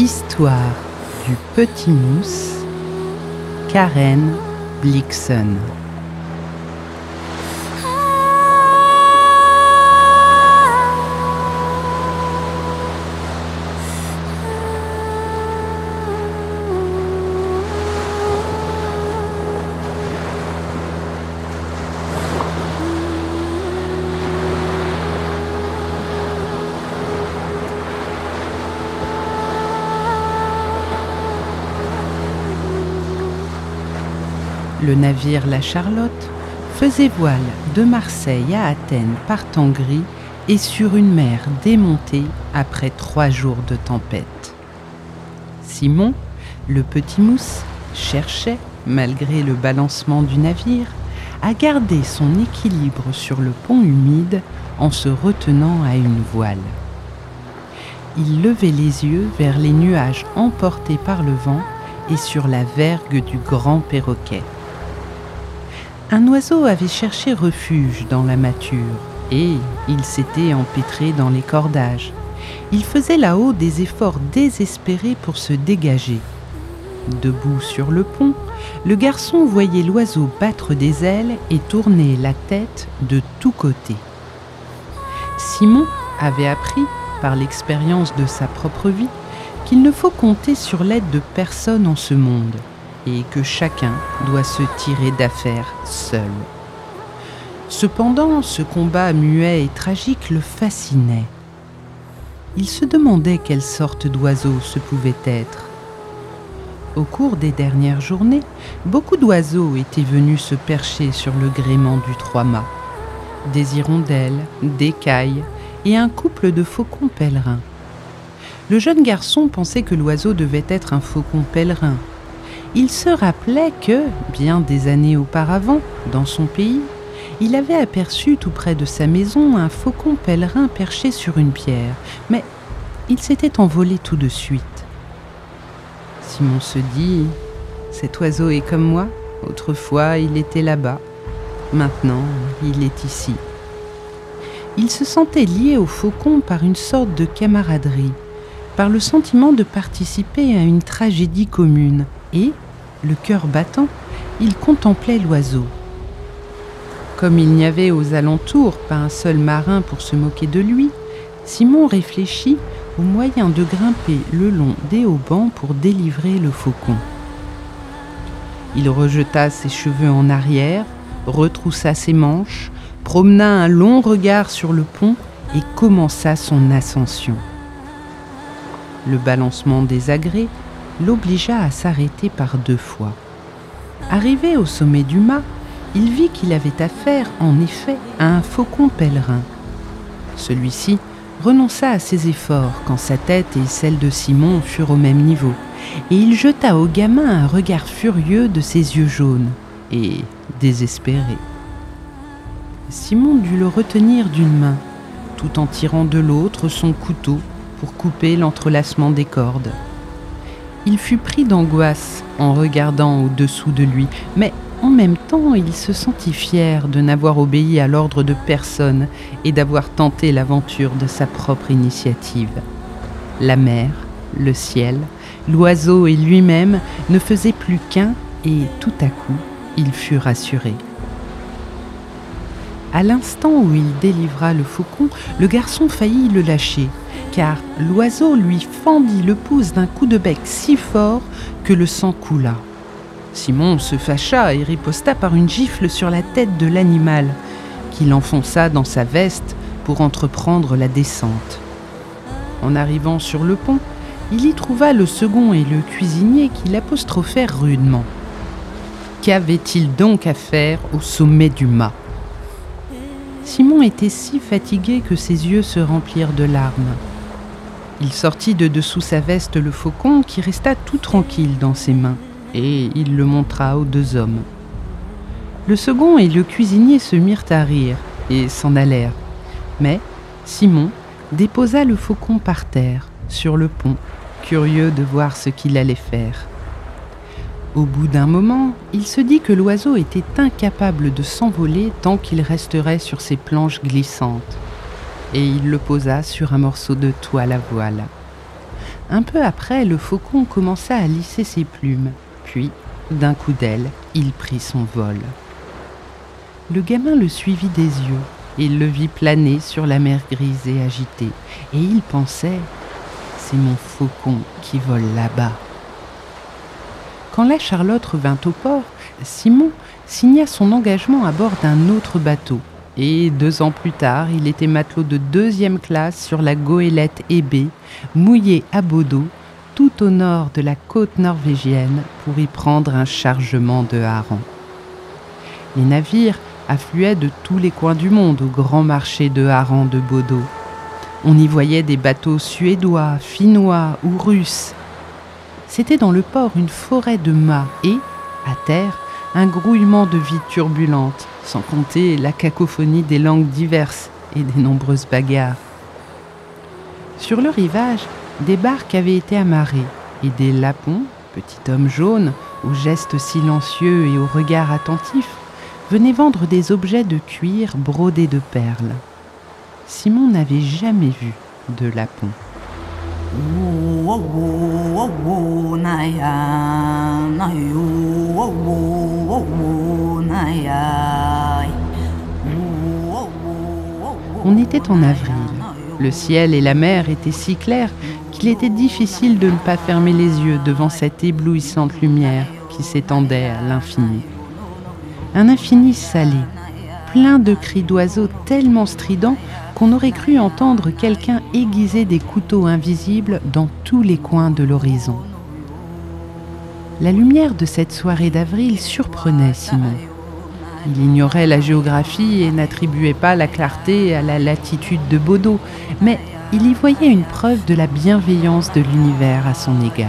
Histoire du petit mousse, Karen Blixen. Le navire La Charlotte faisait voile de Marseille à Athènes par temps gris et sur une mer démontée après 3 jours de tempête. Simon, le petit mousse, cherchait, malgré le balancement du navire, à garder son équilibre sur le pont humide en se retenant à une voile. Il levait les yeux vers les nuages emportés par le vent et sur la vergue du grand perroquet. Un oiseau avait cherché refuge dans la mâture et il s'était empêtré dans les cordages. Il faisait là-haut des efforts désespérés pour se dégager. Debout sur le pont, le garçon voyait l'oiseau battre des ailes et tourner la tête de tous côtés. Simon avait appris, par l'expérience de sa propre vie, qu'il ne faut compter sur l'aide de personne en ce monde, et que chacun doit se tirer d'affaire seul. Cependant, ce combat muet et tragique le fascinait. Il se demandait quelle sorte d'oiseau ce pouvait être. Au cours des dernières journées, beaucoup d'oiseaux étaient venus se percher sur le gréement du 3-mâts. Des hirondelles, des cailles et un couple de faucons pèlerins. Le jeune garçon pensait que l'oiseau devait être un faucon pèlerin. Il se rappelait que, bien des années auparavant, dans son pays, il avait aperçu tout près de sa maison un faucon pèlerin perché sur une pierre, mais il s'était envolé tout de suite. Simon se dit « Cet oiseau est comme moi, autrefois il était là-bas, maintenant il est ici. » Il se sentait lié au faucon par une sorte de camaraderie, par le sentiment de participer à une tragédie commune, et, le cœur battant, il contemplait l'oiseau. Comme il n'y avait aux alentours pas un seul marin pour se moquer de lui, Simon réfléchit au moyen de grimper le long des haubans pour délivrer le faucon. Il rejeta ses cheveux en arrière, retroussa ses manches, promena un long regard sur le pont et commença son ascension. Le balancement des agrès l'obligea à s'arrêter par 2 fois. Arrivé au sommet du mât, il vit qu'il avait affaire, en effet, à un faucon pèlerin. Celui-ci renonça à ses efforts quand sa tête et celle de Simon furent au même niveau, et il jeta au gamin un regard furieux de ses yeux jaunes et désespéré. Simon dut le retenir d'une main, tout en tirant de l'autre son couteau pour couper l'entrelacement des cordes. Il fut pris d'angoisse en regardant au-dessous de lui, mais en même temps il se sentit fier de n'avoir obéi à l'ordre de personne et d'avoir tenté l'aventure de sa propre initiative. La mer, le ciel, l'oiseau et lui-même ne faisaient plus qu'un et tout à coup il fut rassuré. À l'instant où il délivra le faucon, le garçon faillit le lâcher, car l'oiseau lui fendit le pouce d'un coup de bec si fort que le sang coula. Simon se fâcha et riposta par une gifle sur la tête de l'animal, qu'il enfonça dans sa veste pour entreprendre la descente. En arrivant sur le pont, il y trouva le second et le cuisinier qui l'apostrophèrent rudement. Qu'avait-il donc à faire au sommet du mât ? Simon était si fatigué que ses yeux se remplirent de larmes. Il sortit de dessous sa veste le faucon qui resta tout tranquille dans ses mains, et il le montra aux 2 hommes. Le second et le cuisinier se mirent à rire et s'en allèrent, mais Simon déposa le faucon par terre, sur le pont, curieux de voir ce qu'il allait faire. Au bout d'un moment, il se dit que l'oiseau était incapable de s'envoler tant qu'il resterait sur ses planches glissantes, et il le posa sur un morceau de toile à voile. Un peu après, le faucon commença à lisser ses plumes, puis, d'un coup d'aile, il prit son vol. Le gamin le suivit des yeux, et il le vit planer sur la mer grise et agitée, et il pensait « C'est mon faucon qui vole là-bas ». Quand la Charlotte revint au port, Simon signa son engagement à bord d'un autre bateau, et 2 ans plus tard, il était matelot de 2e classe sur la goélette Hébé, mouillé à Bodø, tout au nord de la côte norvégienne, pour y prendre un chargement de harengs. Les navires affluaient de tous les coins du monde au grand marché de harengs de Bodø. On y voyait des bateaux suédois, finnois ou russes. C'était dans le port une forêt de mâts et, à terre, un grouillement de vie turbulente, sans compter la cacophonie des langues diverses et des nombreuses bagarres. Sur le rivage, des barques avaient été amarrées et des lapons, petits hommes jaunes, aux gestes silencieux et au regard attentif, venaient vendre des objets de cuir brodés de perles. Simon n'avait jamais vu de lapons. On était en avril. Le ciel et la mer étaient si clairs qu'il était difficile de ne pas fermer les yeux devant cette éblouissante lumière qui s'étendait à l'infini. Un infini salé, plein de cris d'oiseaux tellement stridents qu'on aurait cru entendre quelqu'un aiguiser des couteaux invisibles dans tous les coins de l'horizon. La lumière de cette soirée d'avril surprenait Simon. Il ignorait la géographie et n'attribuait pas la clarté à la latitude de Bodø, mais il y voyait une preuve de la bienveillance de l'univers à son égard.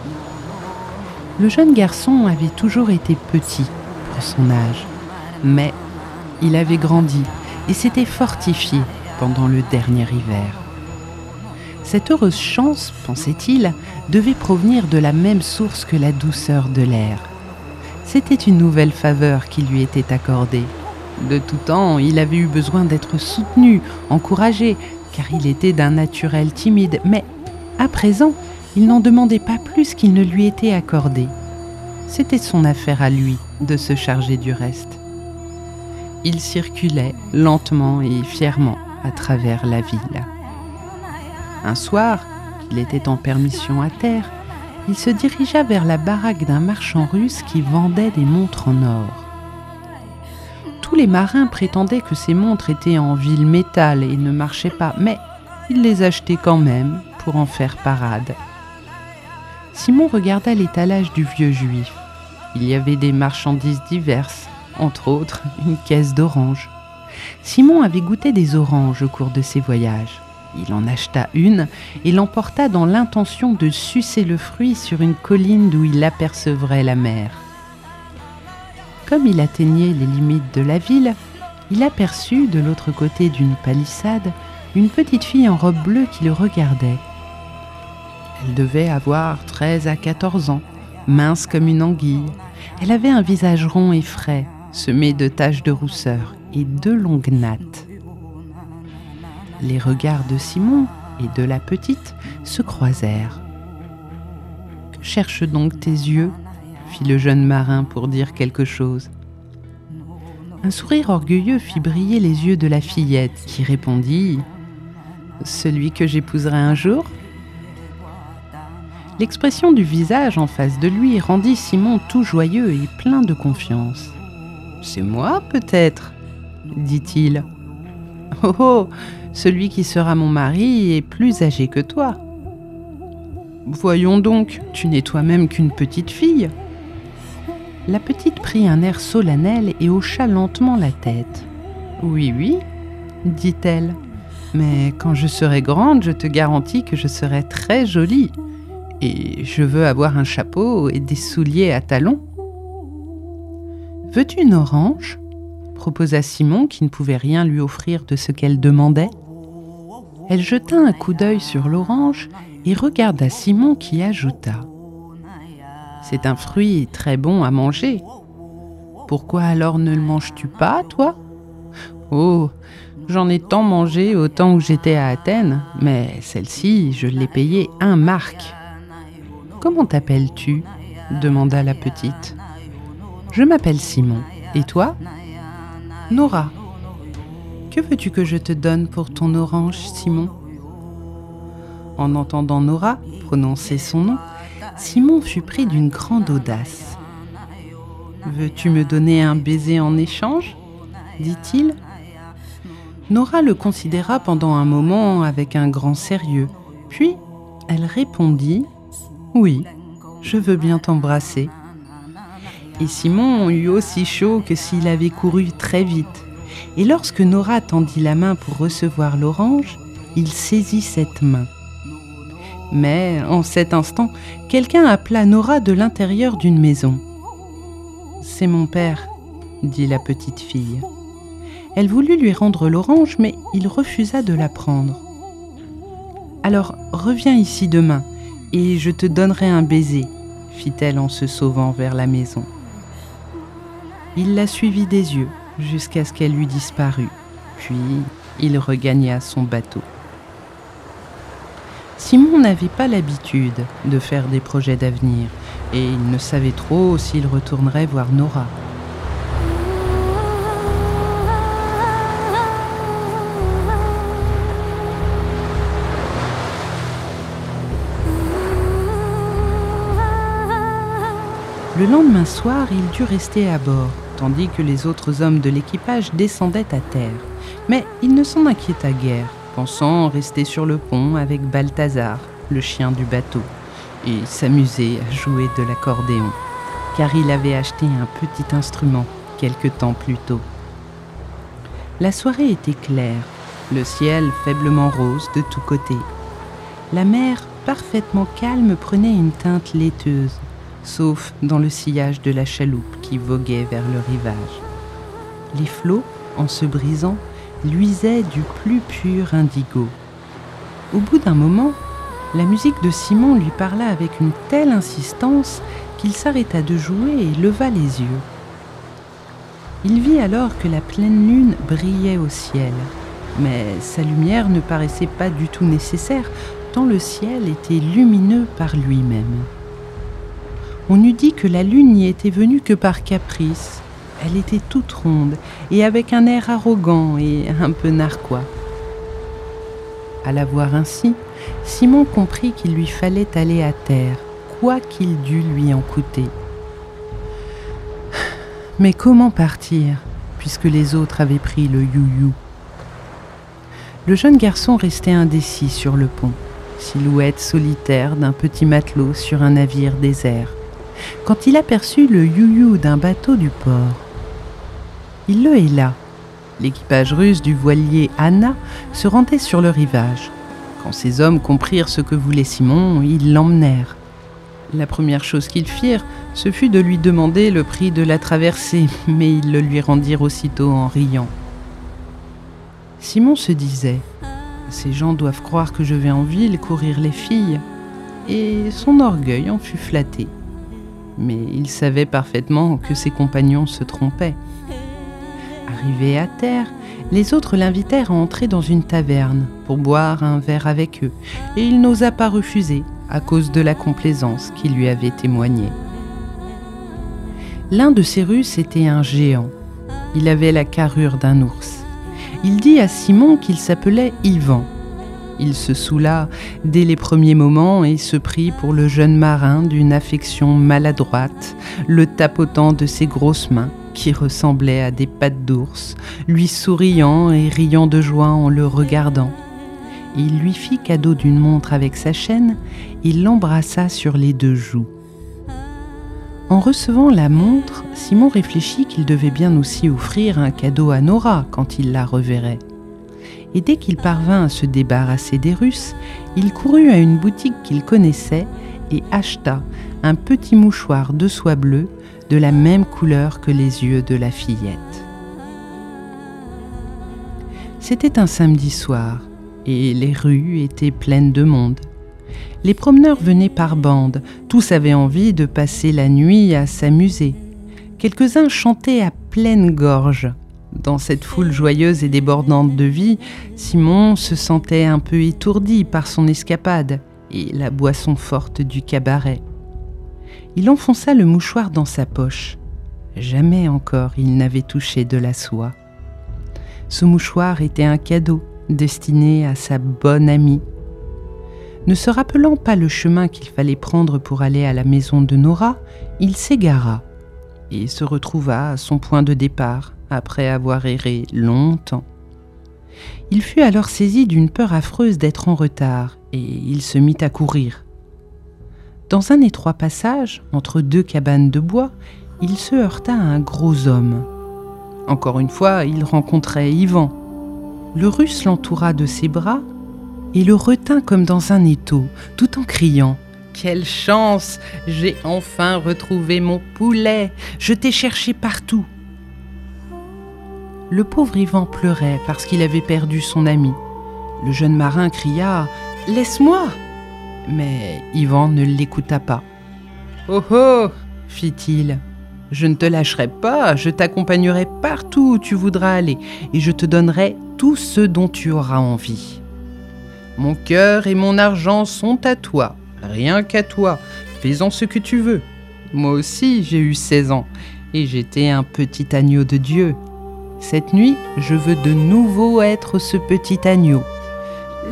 Le jeune garçon avait toujours été petit pour son âge, mais il avait grandi et s'était fortifié pendant le dernier hiver. Cette heureuse chance, pensait-il, devait provenir de la même source que la douceur de l'air. C'était une nouvelle faveur qui lui était accordée. De tout temps, il avait eu besoin d'être soutenu, encouragé, car il était d'un naturel timide, mais à présent, il n'en demandait pas plus qu'il ne lui était accordé. C'était son affaire à lui de se charger du reste. Il circulait lentement et fièrement à travers la ville. Un soir, qu'il était en permission à terre, il se dirigea vers la baraque d'un marchand russe qui vendait des montres en or. Tous les marins prétendaient que ces montres étaient en vil métal et ne marchaient pas, mais il les achetait quand même pour en faire parade. Simon regarda l'étalage du vieux juif. Il y avait des marchandises diverses, entre autres une caisse d'oranges. Simon avait goûté des oranges au cours de ses voyages. Il en acheta une et l'emporta dans l'intention de sucer le fruit sur une colline d'où il apercevrait la mer. Comme il atteignait les limites de la ville, il aperçut de l'autre côté d'une palissade une petite fille en robe bleue qui le regardait. Elle devait avoir 13 à 14 ans, mince comme une anguille. Elle avait un visage rond et frais, semé de taches de rousseur et 2 longues nattes. Les regards de Simon et de la petite se croisèrent. « Que cherchent donc tes yeux ?» fit le jeune marin pour dire quelque chose. Un sourire orgueilleux fit briller les yeux de la fillette qui répondit « Celui que j'épouserai un jour ?» L'expression du visage en face de lui rendit Simon tout joyeux et plein de confiance. « C'est moi, peut-être ?» dit-il. « Oh oh, celui qui sera mon mari est plus âgé que toi. »« Voyons donc, tu n'es toi-même qu'une petite fille. » La petite prit un air solennel et hocha lentement la tête. « Oui, oui, dit-elle, mais quand je serai grande, je te garantis que je serai très jolie. Et je veux avoir un chapeau et des souliers à talons. »« Veux-tu une orange ?» proposa Simon, qui ne pouvait rien lui offrir de ce qu'elle demandait. Elle jeta un coup d'œil sur l'orange et regarda Simon qui ajouta « C'est un fruit très bon à manger. Pourquoi alors ne le manges-tu pas, toi ? Oh, j'en ai tant mangé au temps où j'étais à Athènes, mais celle-ci, je l'ai payée 1 mark. Comment t'appelles-tu ? Demanda la petite. Je m'appelle Simon. Et toi ? Nora. Que veux-tu que je te donne pour ton orange, Simon ? En entendant Nora prononcer son nom, Simon fut pris d'une grande audace. Veux-tu me donner un baiser en échange ? Dit-il. Nora le considéra pendant un moment avec un grand sérieux, puis elle répondit « Oui, je veux bien t'embrasser ». Et Simon eut aussi chaud que s'il avait couru très vite. Et lorsque Nora tendit la main pour recevoir l'orange, il saisit cette main. Mais en cet instant, quelqu'un appela Nora de l'intérieur d'une maison. « C'est mon père », dit la petite fille. Elle voulut lui rendre l'orange, mais il refusa de la prendre. « Alors, reviens ici demain, et je te donnerai un baiser, » fit-elle en se sauvant vers la maison. Il la suivit des yeux jusqu'à ce qu'elle eût disparu, puis il regagna son bateau. Simon n'avait pas l'habitude de faire des projets d'avenir, et il ne savait trop s'il retournerait voir Nora. Le lendemain soir, il dut rester à bord, tandis que les autres hommes de l'équipage descendaient à terre. Mais il ne s'en inquiéta guère, pensant rester sur le pont avec Balthazar, le chien du bateau, et s'amuser à jouer de l'accordéon, car il avait acheté un petit instrument quelque temps plus tôt. La soirée était claire, le ciel faiblement rose de tous côtés. La mer, parfaitement calme, prenait une teinte laiteuse, sauf dans le sillage de la chaloupe qui voguait vers le rivage. Les flots, en se brisant, luisaient du plus pur indigo. Au bout d'un moment, la musique de Simon lui parla avec une telle insistance qu'il s'arrêta de jouer et leva les yeux. Il vit alors que la pleine lune brillait au ciel, mais sa lumière ne paraissait pas du tout nécessaire, tant le ciel était lumineux par lui-même. On eût dit que la lune n'y était venue que par caprice. Elle était toute ronde et avec un air arrogant et un peu narquois. À la voir ainsi, Simon comprit qu'il lui fallait aller à terre, quoi qu'il dût lui en coûter. Mais comment partir, puisque les autres avaient pris le you-you ? Le jeune garçon restait indécis sur le pont, silhouette solitaire d'un petit matelot sur un navire désert, quand il aperçut le you-you d'un bateau du port. Il le héla. L'équipage russe du voilier Anna se rendait sur le rivage. Quand ces hommes comprirent ce que voulait Simon, ils l'emmenèrent. La première chose qu'ils firent, ce fut de lui demander le prix de la traversée, mais ils le lui rendirent aussitôt en riant. Simon se disait « Ces gens doivent croire que je vais en ville courir les filles », et son orgueil en fut flatté. Mais il savait parfaitement que ses compagnons se trompaient. Arrivé à terre, les autres l'invitèrent à entrer dans une taverne pour boire un verre avec eux, et il n'osa pas refuser à cause de la complaisance qu'il lui avait témoignée. L'un de ces Russes était un géant. Il avait la carrure d'un ours. Il dit à Simon qu'il s'appelait Ivan. Il se saoula dès les premiers moments et se prit pour le jeune marin d'une affection maladroite, le tapotant de ses grosses mains qui ressemblaient à des pattes d'ours, lui souriant et riant de joie en le regardant. Il lui fit cadeau d'une montre avec sa chaîne et l'embrassa sur les 2 joues. En recevant la montre, Simon réfléchit qu'il devait bien aussi offrir un cadeau à Nora quand il la reverrait. Et dès qu'il parvint à se débarrasser des Russes, il courut à une boutique qu'il connaissait et acheta un petit mouchoir de soie bleue de la même couleur que les yeux de la fillette. C'était un samedi soir et les rues étaient pleines de monde. Les promeneurs venaient par bandes, tous avaient envie de passer la nuit à s'amuser. Quelques-uns chantaient à pleine gorge. Dans cette foule joyeuse et débordante de vie, Simon se sentait un peu étourdi par son escapade et la boisson forte du cabaret. Il enfonça le mouchoir dans sa poche. Jamais encore il n'avait touché de la soie. Ce mouchoir était un cadeau destiné à sa bonne amie. Ne se rappelant pas le chemin qu'il fallait prendre pour aller à la maison de Nora, il s'égara et se retrouva à son point de départ après avoir erré longtemps. Il fut alors saisi d'une peur affreuse d'être en retard et il se mit à courir. Dans un étroit passage, entre deux cabanes de bois, il se heurta à un gros homme. Encore une fois, il rencontrait Ivan. Le Russe l'entoura de ses bras et le retint comme dans un étau, tout en criant « Quelle chance! J'ai enfin retrouvé mon poulet! Je t'ai cherché partout !» Le pauvre Ivan pleurait parce qu'il avait perdu son ami. Le jeune marin cria « Laisse-moi !» Mais Ivan ne l'écouta pas. « Oh oh !» fit-il. « Je ne te lâcherai pas, je t'accompagnerai partout où tu voudras aller et je te donnerai tout ce dont tu auras envie. Mon cœur et mon argent sont à toi, rien qu'à toi, fais-en ce que tu veux. Moi aussi j'ai eu 16 ans et j'étais un petit agneau de Dieu. Cette nuit, je veux de nouveau être ce petit agneau. »« Lâche-moi !»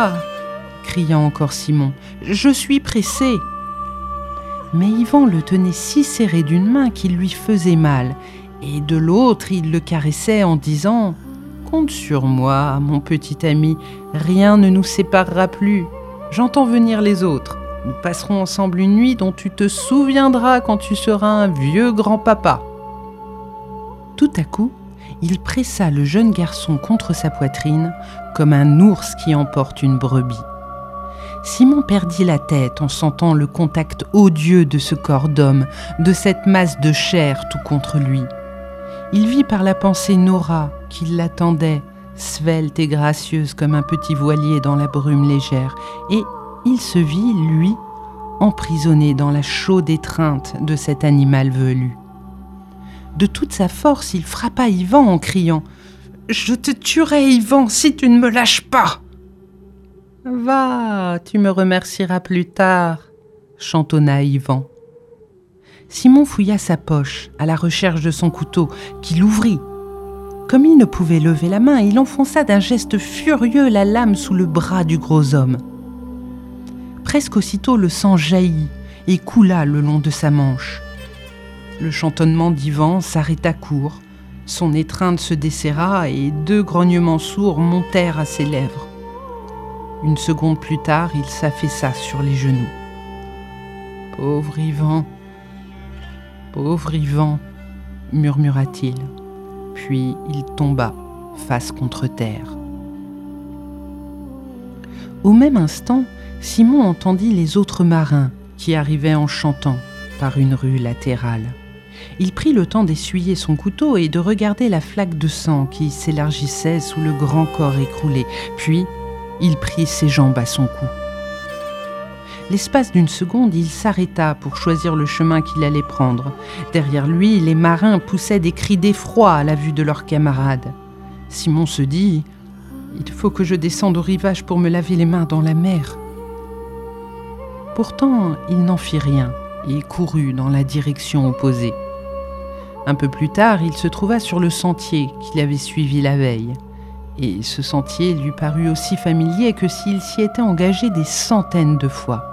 cria encore Simon. « Je suis pressé !» Mais Ivan le tenait si serré d'une main qu'il lui faisait mal, et de l'autre il le caressait en disant « Compte sur moi, mon petit ami, rien ne nous séparera plus. J'entends venir les autres. Nous passerons ensemble une nuit dont tu te souviendras quand tu seras un vieux grand-papa. » Tout à coup, il pressa le jeune garçon contre sa poitrine comme un ours qui emporte une brebis. Simon perdit la tête en sentant le contact odieux de ce corps d'homme, de cette masse de chair tout contre lui. Il vit par la pensée Nora qui l'attendait, svelte et gracieuse comme un petit voilier dans la brume légère, et il se vit, lui, emprisonné dans la chaude étreinte de cet animal velu. De toute sa force, il frappa Ivan en criant « Je te tuerai, Ivan, si tu ne me lâches pas !»« Va, tu me remercieras plus tard, » chantonna Ivan. Simon fouilla sa poche à la recherche de son couteau, qu'il ouvrit. Comme il ne pouvait lever la main, il enfonça d'un geste furieux la lame sous le bras du gros homme. Presque aussitôt, le sang jaillit et coula le long de sa manche. Le chantonnement d'Ivan s'arrêta court, son étreinte se desserra et 2 grognements sourds montèrent à ses lèvres. Une seconde plus tard, il s'affaissa sur les genoux. « Pauvre Ivan, » murmura-t-il, puis il tomba face contre terre. Au même instant, Simon entendit les autres marins qui arrivaient en chantant par une rue latérale. Il prit le temps d'essuyer son couteau et de regarder la flaque de sang qui s'élargissait sous le grand corps écroulé, puis il prit ses jambes à son cou. L'espace d'une seconde, il s'arrêta pour choisir le chemin qu'il allait prendre. Derrière lui, les marins poussaient des cris d'effroi à la vue de leurs camarades. Simon se dit « Il faut que je descende au rivage pour me laver les mains dans la mer. » Pourtant, il n'en fit rien et courut dans la direction opposée. Un peu plus tard, il se trouva sur le sentier qu'il avait suivi la veille. Et ce sentier lui parut aussi familier que s'il s'y était engagé des centaines de fois.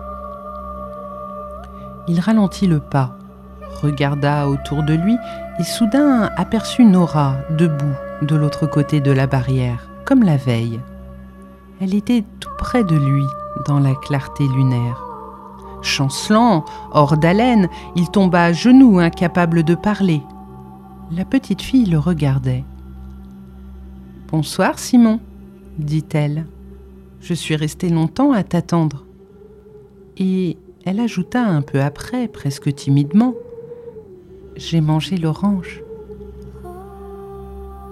Il ralentit le pas, regarda autour de lui et soudain aperçut Nora debout de l'autre côté de la barrière, comme la veille. Elle était tout près de lui dans la clarté lunaire. Chancelant, hors d'haleine, il tomba à genoux, incapable de parler. La petite fille le regardait. « Bonsoir, Simon, » dit-elle. « Je suis restée longtemps à t'attendre. » Et elle ajouta un peu après, presque timidement, « J'ai mangé l'orange. »« Nora !»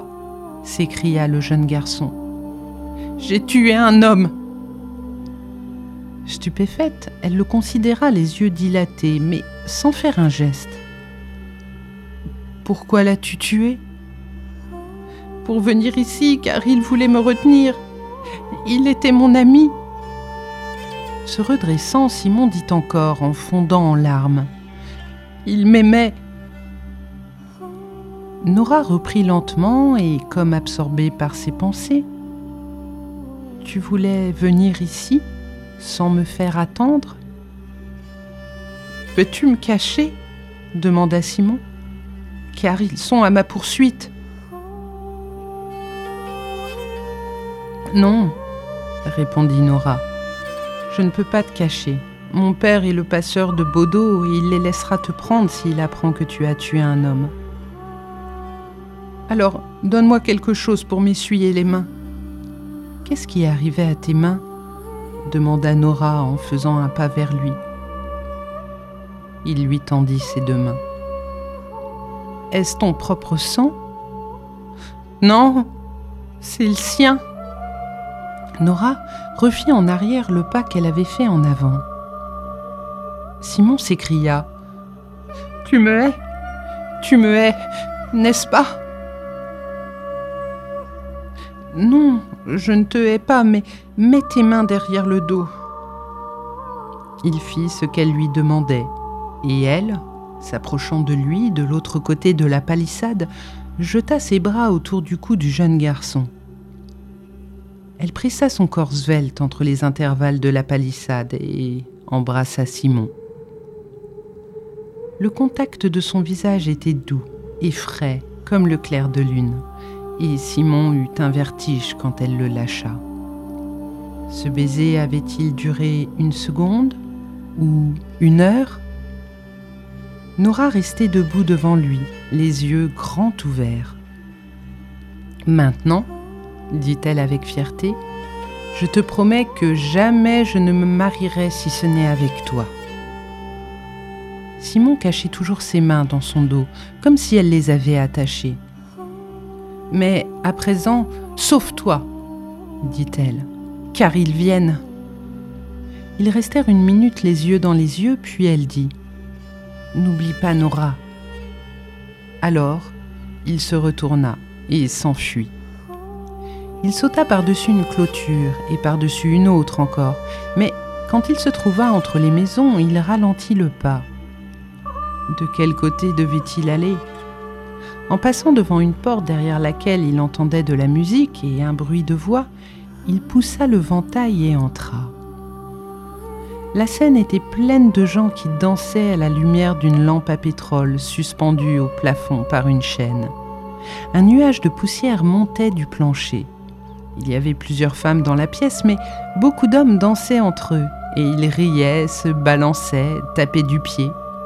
s'écria le jeune garçon. « J'ai tué un homme !» Stupéfaite, elle le considéra les yeux dilatés, mais sans faire un geste. Pourquoi l'as-tu tué ? Pour venir ici, car il voulait me retenir. Il était mon ami. » Se redressant, Simon dit encore, en fondant en larmes. « Il m'aimait. » Nora reprit lentement et, comme absorbée par ses pensées, « Tu voulais venir ici, sans me faire attendre ? » « Peux-tu me cacher ? » demanda Simon. « Car ils sont à ma poursuite. » « Non, » répondit Nora. « Je ne peux pas te cacher. Mon père est le passeur de Bodo et il les laissera te prendre s'il apprend que tu as tué un homme. » « Alors, donne-moi quelque chose pour m'essuyer les mains. »« Qu'est-ce qui est arrivé à tes mains ?» demanda Nora en faisant un pas vers lui. Il lui tendit ses deux mains. « Est-ce ton propre sang ? » ?»« Non, c'est le sien. » Nora refit en arrière le pas qu'elle avait fait en avant. Simon s'écria. « Tu me hais ? Tu me hais, n'est-ce pas ? » ?»« Non, je ne te hais pas, mais mets tes mains derrière le dos. » Il fit ce qu'elle lui demandait, et elle, s'approchant de lui de l'autre côté de la palissade, jeta ses bras autour du cou du jeune garçon. Elle pressa son corps svelte entre les intervalles de la palissade et embrassa Simon. Le contact de son visage était doux et frais comme le clair de lune, et Simon eut un vertige quand elle le lâcha. Ce baiser avait-il duré 1 seconde ou 1 heure ? Nora restait debout devant lui, les yeux grands ouverts. « Maintenant, » dit-elle avec fierté, « je te promets que jamais je ne me marierai si ce n'est avec toi. » Simon cachait toujours ses mains dans son dos, comme si elle les avait attachées. « Mais à présent, sauve-toi, » dit-elle, « car ils viennent. » Ils restèrent 1 minute les yeux dans les yeux, puis elle dit « N'oublie pas Nora. » Alors, il se retourna et s'enfuit. Il sauta par-dessus une clôture et par-dessus une autre encore, mais quand il se trouva entre les maisons, il ralentit le pas. De quel côté devait-il aller ? En passant devant une porte derrière laquelle il entendait de la musique et un bruit de voix, il poussa le ventail et entra. La scène était pleine de gens qui dansaient à la lumière d'une lampe à pétrole suspendue au plafond par une chaîne. Un nuage de poussière montait du plancher. Il y avait plusieurs femmes dans la pièce, mais beaucoup d'hommes dansaient entre eux, et ils riaient, se balançaient, tapaient du pied.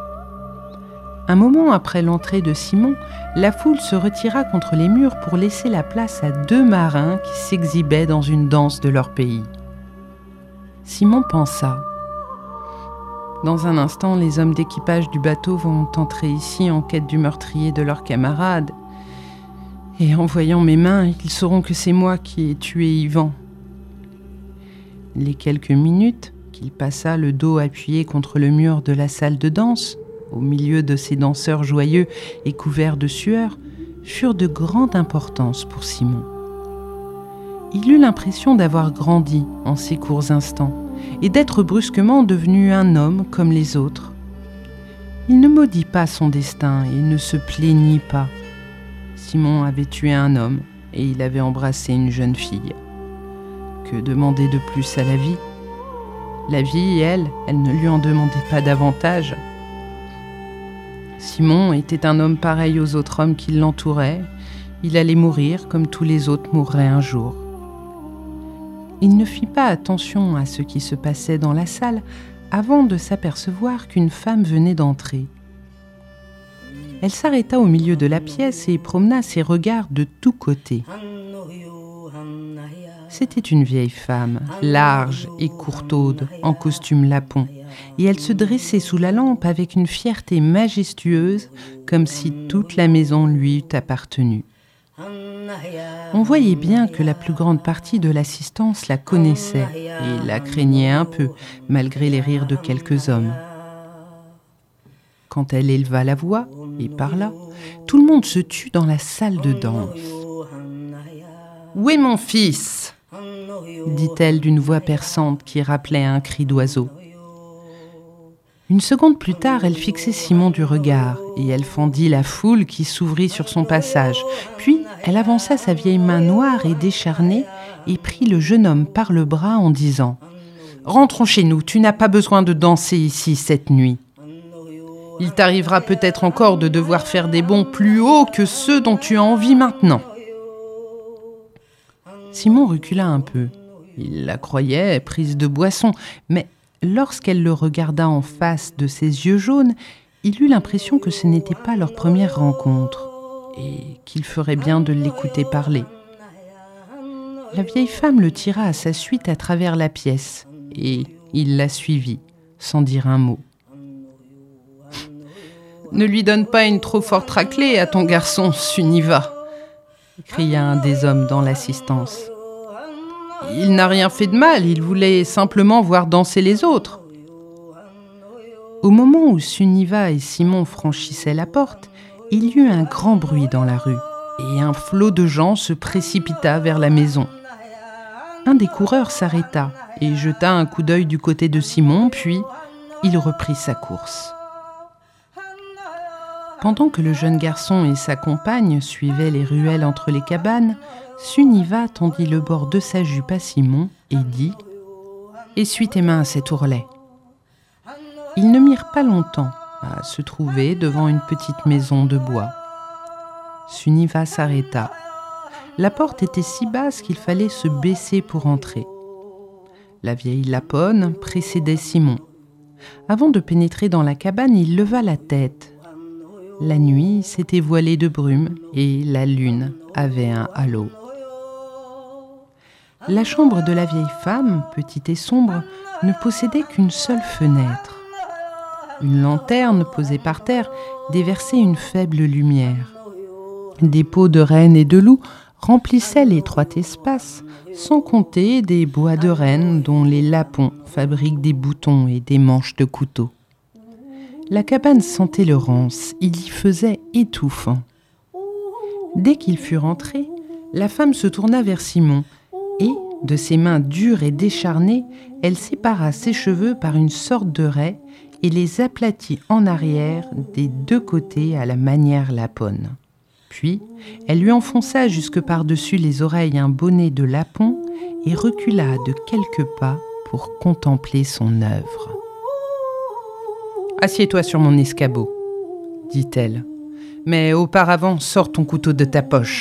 Un moment après l'entrée de Simon, la foule se retira contre les murs pour laisser la place à 2 marins qui s'exhibaient dans une danse de leur pays. Simon pensa. Dans un instant, les hommes d'équipage du bateau vont entrer ici en quête du meurtrier de leurs camarades. Et en voyant mes mains, ils sauront que c'est moi qui ai tué Yvan. Les quelques minutes qu'il passa le dos appuyé contre le mur de la salle de danse, au milieu de ces danseurs joyeux et couverts de sueur, furent de grande importance pour Simon. Il eut l'impression d'avoir grandi en ces courts instants et d'être brusquement devenu un homme comme les autres. Il ne maudit pas son destin et ne se plaignit pas. Simon avait tué un homme et il avait embrassé une jeune fille. Que demander de plus à la vie ? La vie, elle ne lui en demandait pas davantage. Simon était un homme pareil aux autres hommes qui l'entouraient. Il allait mourir comme tous les autres mourraient un jour. Il ne fit pas attention à ce qui se passait dans la salle avant de s'apercevoir qu'une femme venait d'entrer. Elle s'arrêta au milieu de la pièce et promena ses regards de tous côtés. C'était une vieille femme, large et courtaude, en costume lapon, et elle se dressait sous la lampe avec une fierté majestueuse, comme si toute la maison lui eût appartenu. On voyait bien que la plus grande partie de l'assistance la connaissait et la craignait un peu, malgré les rires de quelques hommes. quand elle éleva la voix et parla, tout le monde se tut dans la salle de danse. « Où est mon fils ?» dit-elle d'une voix perçante qui rappelait un cri d'oiseau. Une seconde plus tard, elle fixait Simon du regard et elle fendit la foule qui s'ouvrit sur son passage. Puis, elle avança sa vieille main noire et décharnée et prit le jeune homme par le bras en disant « Rentrons chez nous, tu n'as pas besoin de danser ici cette nuit. Il t'arrivera peut-être encore de devoir faire des bonds plus hauts que ceux dont tu as envie maintenant. » Simon recula un peu. Il la croyait prise de boisson, mais lorsqu'elle le regarda en face de ses yeux jaunes, il eut l'impression que ce n'était pas leur première rencontre et qu'il ferait bien de l'écouter parler. La vieille femme le tira à sa suite à travers la pièce et il la suivit, sans dire un mot. « Ne lui donne pas une trop forte raclée à ton garçon, Suniva !» cria un des hommes dans l'assistance. « Il n'a rien fait de mal, il voulait simplement voir danser les autres. » Au moment où Suniva et Simon franchissaient la porte, il y eut un grand bruit dans la rue et un flot de gens se précipita vers la maison. Un des coureurs s'arrêta et jeta un coup d'œil du côté de Simon, puis il reprit sa course. Pendant que le jeune garçon et sa compagne suivaient les ruelles entre les cabanes, Suniva tendit le bord de sa jupe à Simon et dit « Essuie tes mains à cet ourlet. » Ils ne mirent pas longtemps à se trouver devant une petite maison de bois. Suniva s'arrêta. La porte était si basse qu'il fallait se baisser pour entrer. La vieille Lapone précédait Simon. Avant de pénétrer dans la cabane, il leva la tête. La nuit s'était voilée de brume et la lune avait un halo. La chambre de la vieille femme, petite et sombre, ne possédait qu'une seule fenêtre. Une lanterne posée par terre déversait une faible lumière. Des peaux de renne et de loup remplissaient l'étroit espace, sans compter des bois de renne dont les lapons fabriquent des boutons et des manches de couteau. La cabane sentait le rance, il y faisait étouffant. Dès qu'il fut rentré, la femme se tourna vers Simon et, de ses mains dures et décharnées, elle sépara ses cheveux par une sorte de raie et les aplatit en arrière des deux côtés à la manière lapone. Puis, elle lui enfonça jusque par-dessus les oreilles un bonnet de lapon et recula de quelques pas pour contempler son œuvre. « Assieds-toi sur mon escabeau, » dit-elle. « Mais auparavant, sors ton couteau de ta poche. »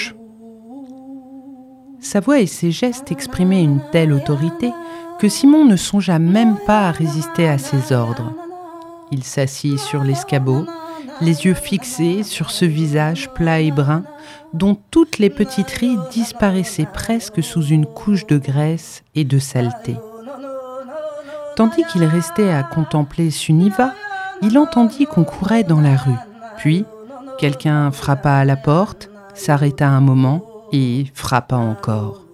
Sa voix et ses gestes exprimaient une telle autorité que Simon ne songea même pas à résister à ses ordres. Il s'assit sur l'escabeau, les yeux fixés sur ce visage plat et brun, dont toutes les petites rides disparaissaient presque sous une couche de graisse et de saleté. Tandis qu'il restait à contempler Suniva, il entendit qu'on courait dans la rue. Puis, quelqu'un frappa à la porte, s'arrêta un moment et frappa encore.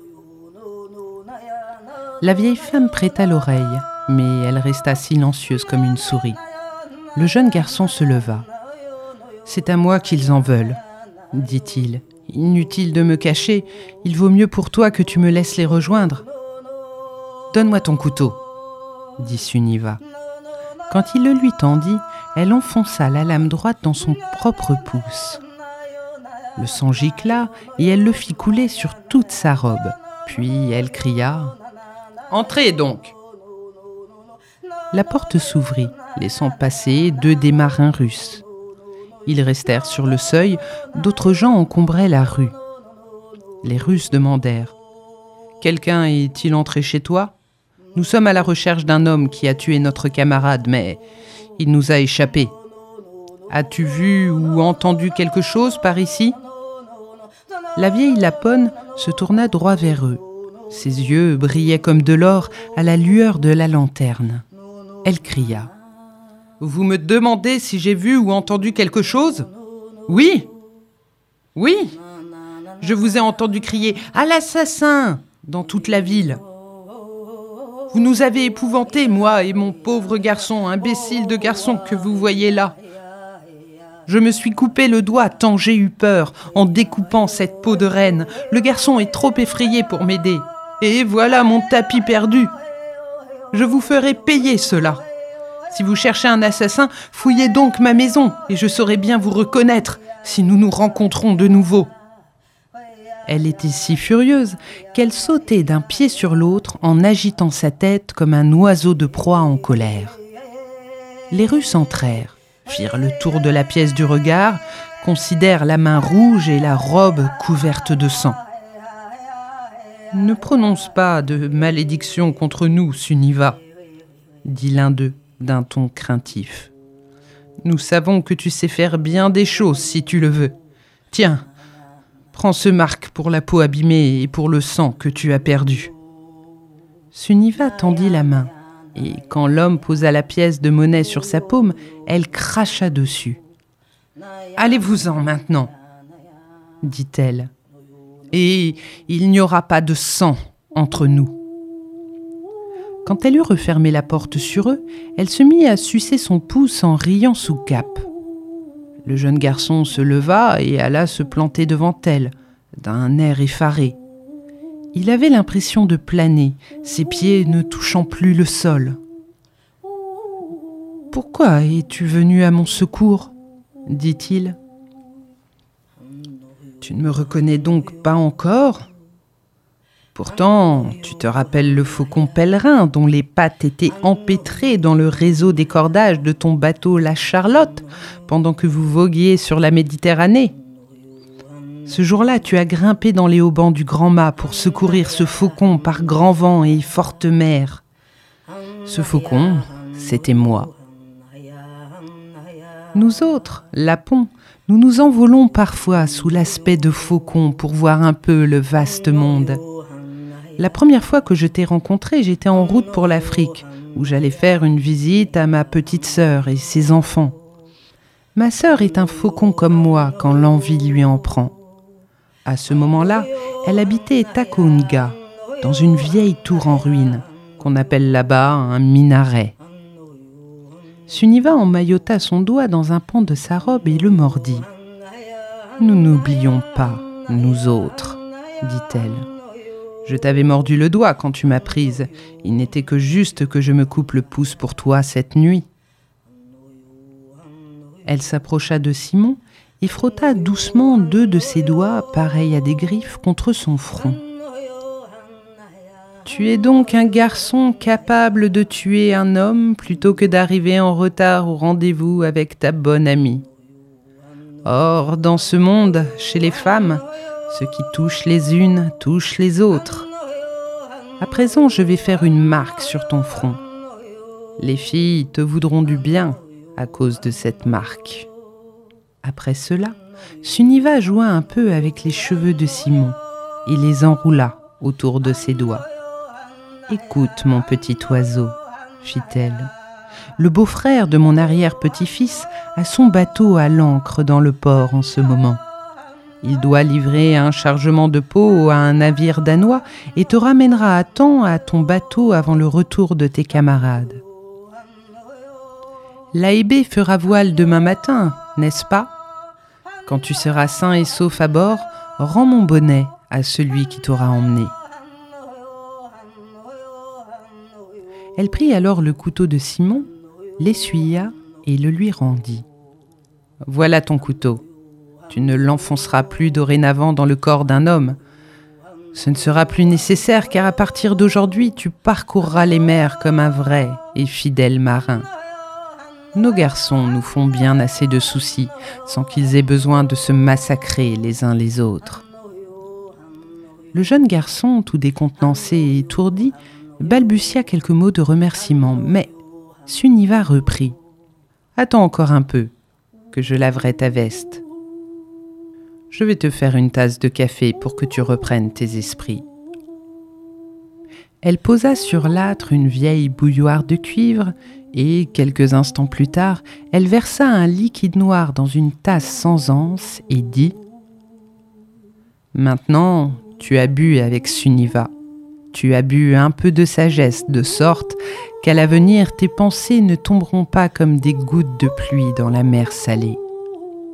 La vieille femme prêta l'oreille, mais elle resta silencieuse comme une souris. Le jeune garçon se leva. « C'est à moi qu'ils en veulent, » dit-il. « Inutile de me cacher, il vaut mieux pour toi que tu me laisses les rejoindre. »« Donne-moi ton couteau, » dit Suniva. Quand il le lui tendit, elle enfonça la lame droite dans son propre pouce. Le sang gicla et elle le fit couler sur toute sa robe. Puis elle cria « Entrez donc !» La porte s'ouvrit, laissant passer 2 des marins russes. Ils restèrent sur le seuil, d'autres gens encombraient la rue. Les Russes demandèrent « Quelqu'un est-il entré chez toi ? Nous sommes à la recherche d'un homme qui a tué notre camarade, mais il nous a échappé. As-tu vu ou entendu quelque chose par ici ?» La vieille Lapone se tourna droit vers eux. Ses yeux brillaient comme de l'or à la lueur de la lanterne. Elle cria « Vous me demandez si j'ai vu ou entendu quelque chose ? Oui ! Oui ! Je vous ai entendu crier « À l'assassin !» dans toute la ville. Vous nous avez épouvantés, moi et mon pauvre garçon, imbécile de garçon que vous voyez là. Je me suis coupé le doigt tant j'ai eu peur en découpant cette peau de reine. Le garçon est trop effrayé pour m'aider. Et voilà mon tapis perdu. Je vous ferai payer cela. Si vous cherchez un assassin, fouillez donc ma maison et je saurai bien vous reconnaître si nous nous rencontrons de nouveau. » Elle était si furieuse qu'elle sautait d'un pied sur l'autre en agitant sa tête comme un oiseau de proie en colère. Les Russes entrèrent, firent le tour de la pièce du regard, considèrent la main rouge et la robe couverte de sang. « Ne prononce pas de malédiction contre nous, Suniva, » dit l'un d'eux d'un ton craintif. « Nous savons que tu sais faire bien des choses si tu le veux. Tiens, prends ce marque pour la peau abîmée et pour le sang que tu as perdu. » Suniva tendit la main, et quand l'homme posa la pièce de monnaie sur sa paume, elle cracha dessus. « Allez-vous-en maintenant, » dit-elle, « et il n'y aura pas de sang entre nous. » Quand elle eut refermé la porte sur eux, elle se mit à sucer son pouce en riant sous cape. Le jeune garçon se leva et alla se planter devant elle, d'un air effaré. Il avait l'impression de planer, ses pieds ne touchant plus le sol. « Pourquoi es-tu venu à mon secours ?» dit-il. « Tu ne me reconnais donc pas encore ? Pourtant, tu te rappelles le faucon pèlerin dont les pattes étaient empêtrées dans le réseau des cordages de ton bateau La Charlotte pendant que vous voguiez sur la Méditerranée. Ce jour-là, tu as grimpé dans les haubans du grand mât pour secourir ce faucon par grand vent et forte mer. Ce faucon, c'était moi. Nous autres, lapons, nous nous envolons parfois sous l'aspect de faucon pour voir un peu le vaste monde. La première fois que je t'ai rencontré, j'étais en route pour l'Afrique, où j'allais faire une visite à ma petite sœur et ses enfants. Ma sœur est un faucon comme moi quand l'envie lui en prend. À ce moment-là, elle habitait Takounga, dans une vieille tour en ruine, qu'on appelle là-bas un minaret. Suniva emmaillota son doigt dans un pan de sa robe et le mordit. « Nous n'oublions pas, nous autres, » dit-elle. « Je t'avais mordu le doigt quand tu m'as prise. Il n'était que juste que je me coupe le pouce pour toi cette nuit. » Elle s'approcha de Simon et frotta doucement 2 de ses doigts, pareils à des griffes, contre son front. « Tu es donc un garçon capable de tuer un homme plutôt que d'arriver en retard au rendez-vous avec ta bonne amie. Or, dans ce monde, chez les femmes, ce qui touche les unes touche les autres. À présent, je vais faire une marque sur ton front. Les filles te voudront du bien à cause de cette marque. » Après cela, Suniva joua un peu avec les cheveux de Simon et les enroula autour de ses doigts. « Écoute, mon petit oiseau, » fit-elle. « Le beau-frère de mon arrière-petit-fils a son bateau à l'ancre dans le port en ce moment. Il doit livrer un chargement de peau à un navire danois et te ramènera à temps à ton bateau avant le retour de tes camarades. L'Aébé fera voile demain matin, n'est-ce pas? Quand tu seras sain et sauf à bord, rends mon bonnet à celui qui t'aura emmené. » Elle prit alors le couteau de Simon, l'essuya et le lui rendit. « Voilà ton couteau. Tu ne l'enfonceras plus dorénavant dans le corps d'un homme. Ce ne sera plus nécessaire car à partir d'aujourd'hui, tu parcourras les mers comme un vrai et fidèle marin. Nos garçons nous font bien assez de soucis sans qu'ils aient besoin de se massacrer les uns les autres. » Le jeune garçon, tout décontenancé et étourdi, balbutia quelques mots de remerciement, mais Suniva reprit. « Attends encore un peu, que je laverai ta veste. Je vais te faire une tasse de café pour que tu reprennes tes esprits. » Elle posa sur l'âtre une vieille bouilloire de cuivre et, quelques instants plus tard, elle versa un liquide noir dans une tasse sans anse et dit « Maintenant, tu as bu avec Suniva. Tu as bu un peu de sagesse, de sorte qu'à l'avenir, tes pensées ne tomberont pas comme des gouttes de pluie dans la mer salée.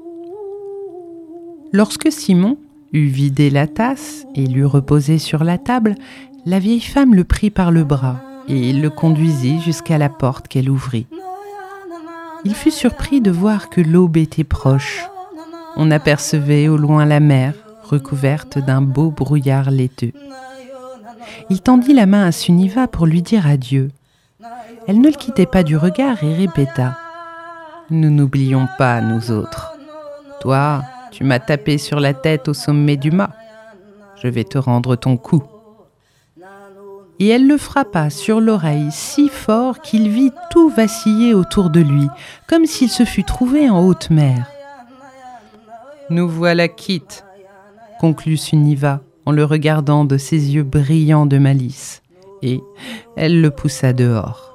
Lorsque Simon eut vidé la tasse et l'eut reposée sur la table, la vieille femme le prit par le bras et le conduisit jusqu'à la porte qu'elle ouvrit. Il fut surpris de voir que l'aube était proche. On apercevait au loin la mer, recouverte d'un beau brouillard laiteux. Il tendit la main à Sunniva pour lui dire adieu. Elle ne le quittait pas du regard et répéta « Nous n'oublions pas, nous autres. Toi, tu m'as tapé sur la tête au sommet du mât. Je vais te rendre ton coup. » Et elle le frappa sur l'oreille si fort qu'il vit tout vaciller autour de lui, comme s'il se fût trouvé en haute mer. « Nous voilà quittes, » conclut Sunniva en le regardant de ses yeux brillants de malice, et elle le poussa dehors.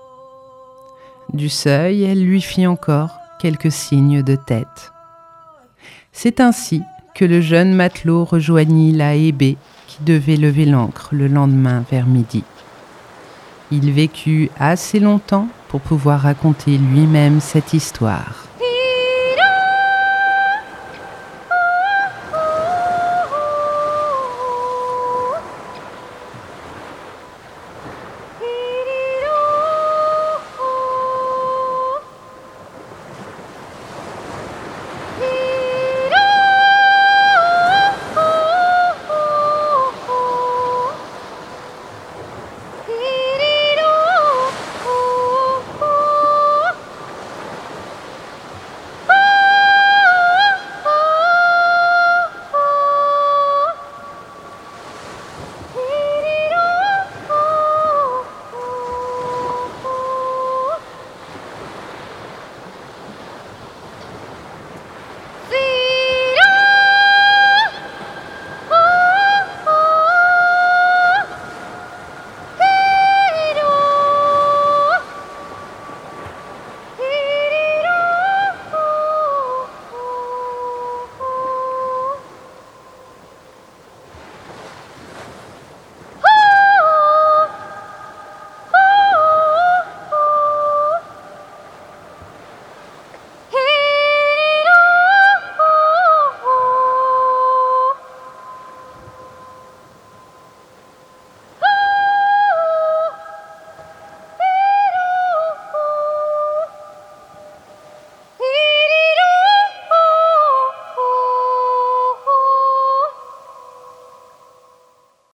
Du seuil, elle lui fit encore quelques signes de tête. C'est ainsi que le jeune matelot rejoignit la Hébé qui devait lever l'ancre le lendemain vers midi. Il vécut assez longtemps pour pouvoir raconter lui-même cette histoire.